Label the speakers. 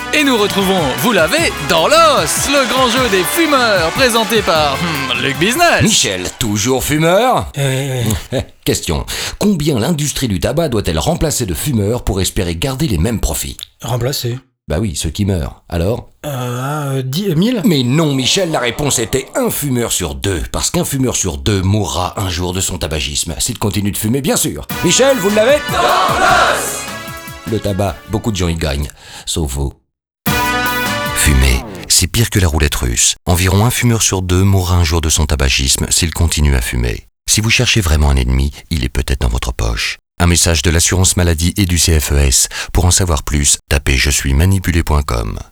Speaker 1: Et nous retrouvons Vous l'avez dans l'os, le grand jeu des fumeurs, présenté par Luc Business.
Speaker 2: Michel, toujours fumeur? Question. Combien l'industrie du tabac doit-elle remplacer de fumeurs pour espérer garder les mêmes profits?
Speaker 3: Remplacer.
Speaker 2: Bah oui, ceux qui meurent. Alors?
Speaker 3: 10 000?
Speaker 2: Mais non, Michel, la réponse était un fumeur sur deux. Parce qu'un fumeur sur deux mourra un jour de son tabagisme. S'il continue de fumer, bien sûr. Michel, vous l'avez? Dans l'os! Le tabac, beaucoup de gens y gagnent. Sauf vous. Fumer, c'est pire que la roulette russe. Environ un fumeur sur deux mourra un jour de son tabagisme s'il continue à fumer. Si vous cherchez vraiment un ennemi, il est peut-être dans votre poche. Un message de l'assurance maladie et du CFES. Pour en savoir plus, tapez je suis manipulé.com.